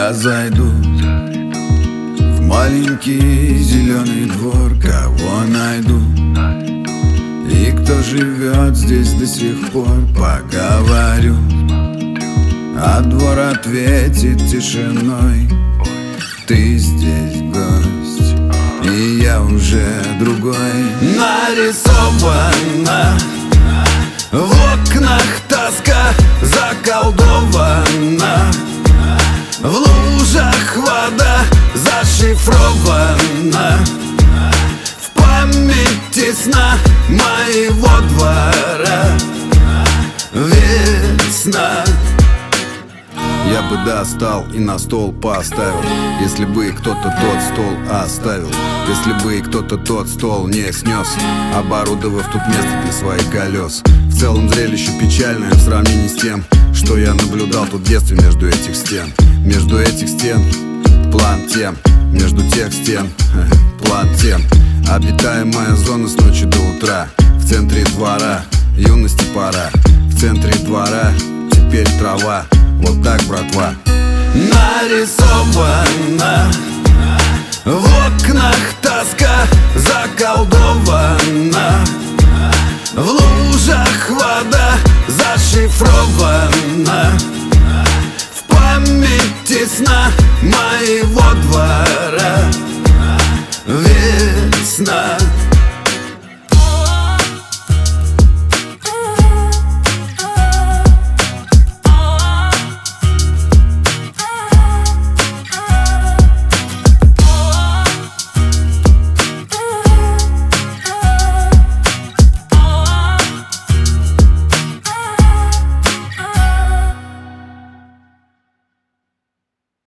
когда зайдут в маленький зеленый двор, кого найду и кто живет здесь до сих пор. Поговорю, а двор ответит тишиной: ты здесь гость, и я уже другой. Нарисована в окнах тоска, заколдована в лужах вода, зашифрована в памяти сна моего двора. Весна. Я бы достал и на стол поставил, если бы кто-то тот стол оставил, если бы кто-то тот стол не снес, оборудовав тут место для своих колес. В целом зрелище печальное в сравнении с тем, что я наблюдал тут в детстве между этих стен. Между этих стен план тем, между тех стен план тем. Обитаемая зона с ночи до утра. В центре двора юности пора, в центре двора теперь трава. Вот так, братва. Нарисована в окнах тоска, заколдована в лужах вода, зашифрована в памяти сна моего двора. Весна.